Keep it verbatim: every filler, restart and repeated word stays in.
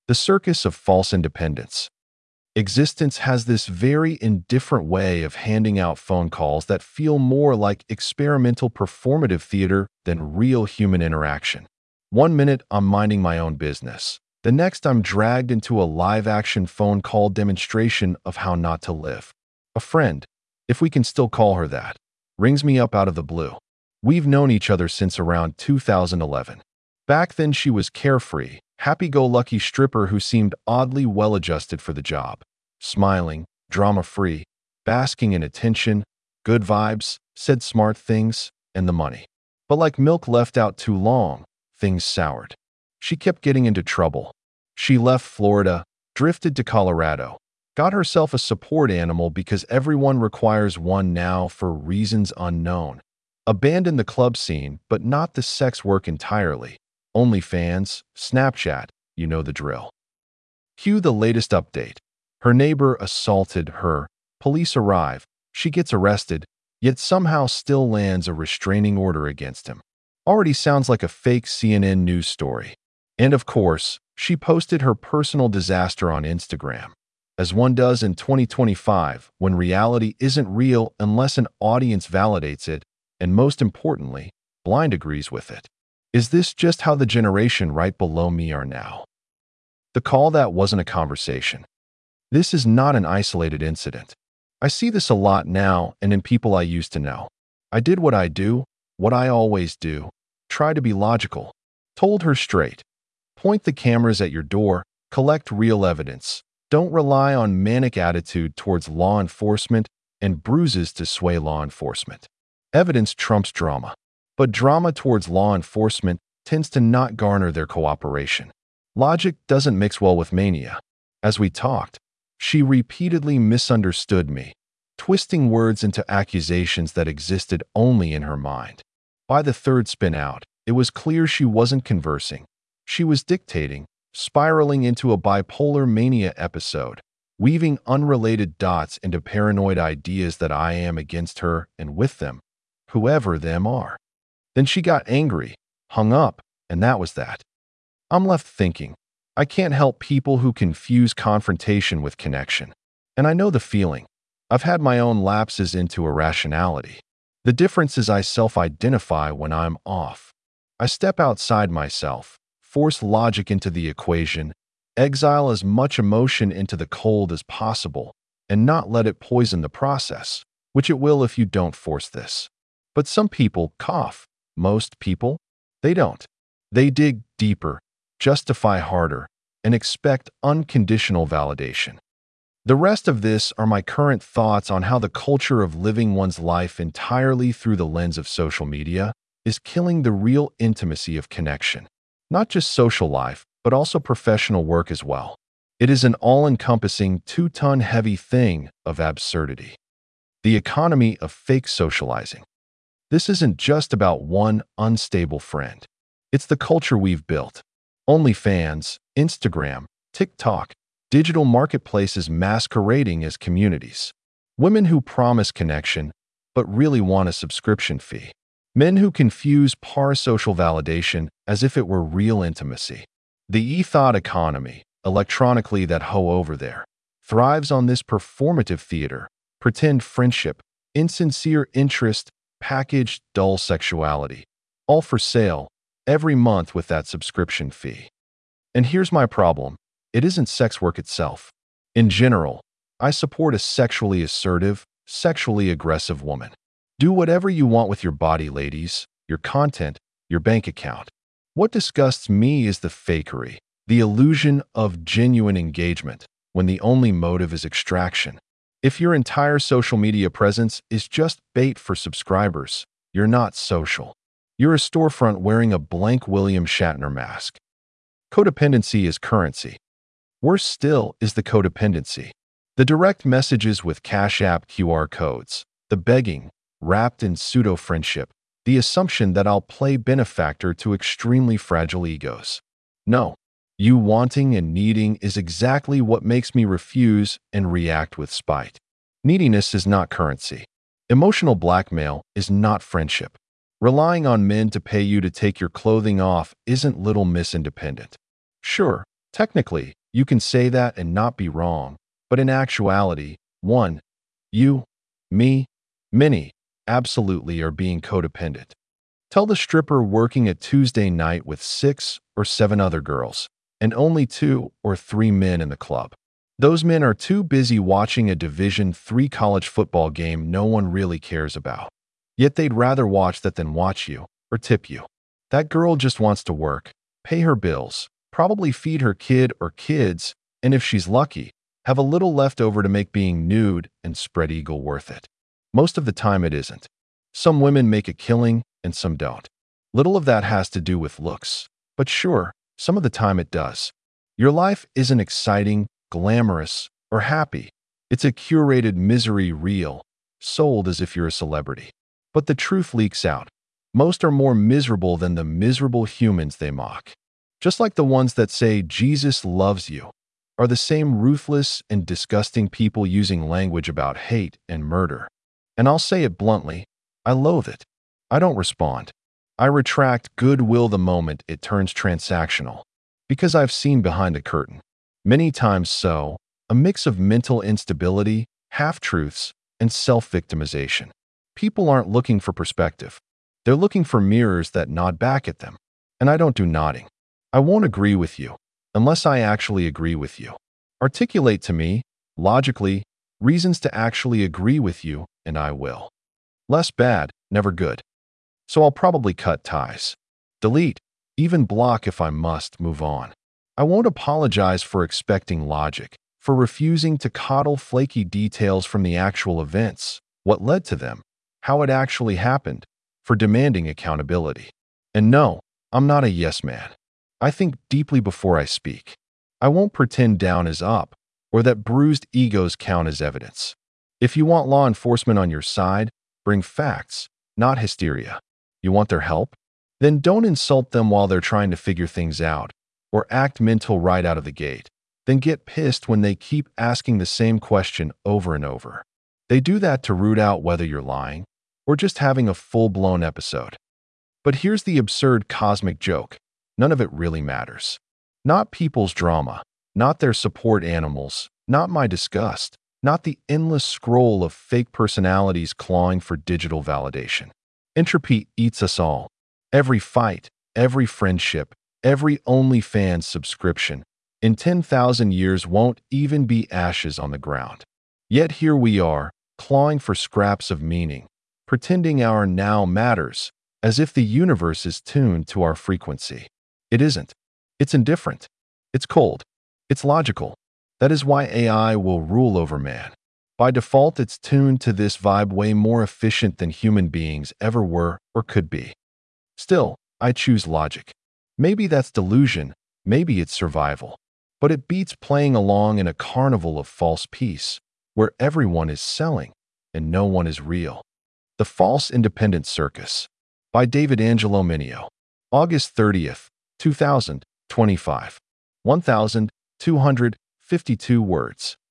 The circus of false independence. Existence has this very indifferent way of handing out phone calls that feel more like experimental performative theater than real human interaction. One minute, I'm minding my own business. The next, I'm dragged into a live-action phone call demonstration of how not to live. A friend, if we can still call her that, rings me up out of the blue. We've known each other since around two thousand eleven. Back then, she was carefree, happy-go-lucky stripper who seemed oddly well-adjusted for the job. Smiling, drama-free, basking in attention, good vibes, said smart things, and the money. But like milk left out too long, things soured. She kept getting into trouble. She left Florida, drifted to Colorado, got herself a support animal because everyone requires one now for reasons unknown. Abandoned the club scene, but not the sex work entirely. OnlyFans, Snapchat, you know the drill. Cue the latest update. Her neighbor assaulted her. Police arrive. She gets arrested, yet somehow still lands a restraining order against him. Already sounds like a fake C N N news story. And of course, she posted her personal disaster on Instagram, as one does in twenty twenty-five when reality isn't real unless an audience validates it, and most importantly, blind agrees with it. Is this just how the generation right below me are now? The call that wasn't a conversation. This is not an isolated incident. I see this a lot now and in people I used to know. I did what I do, what I always do, try to be logical. Told her straight. Point the cameras at your door, collect real evidence. Don't rely on manic attitude towards law enforcement and bruises to sway law enforcement. Evidence trumps drama. But drama towards law enforcement tends to not garner their cooperation. Logic doesn't mix well with mania. As we talked, she repeatedly misunderstood me, twisting words into accusations that existed only in her mind. By the third spin out, it was clear she wasn't conversing. She was dictating, spiraling into a bipolar mania episode, weaving unrelated dots into paranoid ideas that I am against her and with them, whoever them are. Then she got angry, hung up, and that was that. I'm left thinking, I can't help people who confuse confrontation with connection. And I know the feeling. I've had my own lapses into irrationality. The difference is I self-identify when I'm off. I step outside myself, force logic into the equation, exile as much emotion into the cold as possible, and not let it poison the process, which it will if you don't force this. But some people cough. Most people, they don't. They dig deeper, justify harder, and expect unconditional validation. The rest of this are my current thoughts on how the culture of living one's life entirely through the lens of social media is killing the real intimacy of connection. Not just social life, but also professional work as well. It is an all-encompassing two-ton heavy thing of absurdity. The economy of fake socializing. This isn't just about one unstable friend. It's the culture we've built. OnlyFans, Instagram, TikTok, digital marketplaces masquerading as communities. Women who promise connection, but really want a subscription fee. Men who confuse parasocial validation as if it were real intimacy. The ethod economy, electronically that hoe over there, thrives on this performative theater, pretend friendship, insincere interest, packaged, dull sexuality, all for sale, every month with that subscription fee. And here's my problem. It isn't sex work itself. In general, I support a sexually assertive, sexually aggressive woman. Do whatever you want with your body, ladies, your content, your bank account. What disgusts me is the fakery, the illusion of genuine engagement, when the only motive is extraction. If your entire social media presence is just bait for subscribers, you're not social. You're a storefront wearing a blank William Shatner mask. Codependency is currency. Worse still is the codependency. The direct messages with Cash App Q R codes, the begging, wrapped in pseudo-friendship, the assumption that I'll play benefactor to extremely fragile egos. No, you wanting and needing is exactly what makes me refuse and react with spite. Neediness is not currency. Emotional blackmail is not friendship. Relying on men to pay you to take your clothing off isn't Little Miss Independent. Sure, Technically, you can say that and not be wrong, but in actuality, one, you, me, many, absolutely are being codependent. Tell the stripper working a Tuesday night with six or seven other girls, and only two or three men in the club. Those men are too busy watching a Division three college football game no one really cares about. Yet they'd rather watch that than watch you or tip you. That girl just wants to work, pay her bills, probably feed her kid or kids, and if she's lucky, have a little left over to make being nude and spread eagle worth it. Most of the time it isn't. Some women make a killing and some don't. Little of that has to do with looks, but sure, some of the time it does. Your life isn't exciting, glamorous, or happy. It's a curated misery reel, sold as if you're a celebrity. But the truth leaks out. Most are more miserable than the miserable humans they mock. Just like the ones that say Jesus loves you, are the same ruthless and disgusting people using language about hate and murder. And I'll say it bluntly, I loathe it. I don't respond. I retract goodwill the moment it turns transactional, because I've seen behind the curtain. Many times so, a mix of mental instability, half-truths, and self-victimization. People aren't looking for perspective. They're looking for mirrors that nod back at them. And I don't do nodding. I won't agree with you, unless I actually agree with you. Articulate to me, logically, reasons to actually agree with you, and I will. Less bad, never good. So I'll probably cut ties. Delete, even block if I must, move on. I won't apologize for expecting logic, for refusing to coddle flaky details from the actual events, what led to them, how it actually happened, for demanding accountability. And no, I'm not a yes man. I think deeply before I speak. I won't pretend down is up, or that bruised egos count as evidence. If you want law enforcement on your side, bring facts, not hysteria. You want their help? Then don't insult them while they're trying to figure things out, or act mental right out of the gate. Then get pissed when they keep asking the same question over and over. They do that to root out whether you're lying, or just having a full-blown episode. But here's the absurd cosmic joke. None of it really matters. Not people's drama, not their support animals, not my disgust, not the endless scroll of fake personalities clawing for digital validation. Entropy eats us all. Every fight, every friendship, every OnlyFans subscription, in ten thousand years won't even be ashes on the ground. Yet here we are, clawing for scraps of meaning, pretending our now matters, as if the universe is tuned to our frequency. It isn't. It's indifferent. It's cold. It's logical. That is why A I will rule over man. By default, it's tuned to this vibe way more efficient than human beings ever were or could be. Still, I choose logic. Maybe that's delusion, maybe it's survival. But it beats playing along in a carnival of false peace, where everyone is selling and no one is real. The False Independent Circus by David Angelo Mineo. August thirtieth, two thousand twenty-five. one thousand two hundred fifty-two words.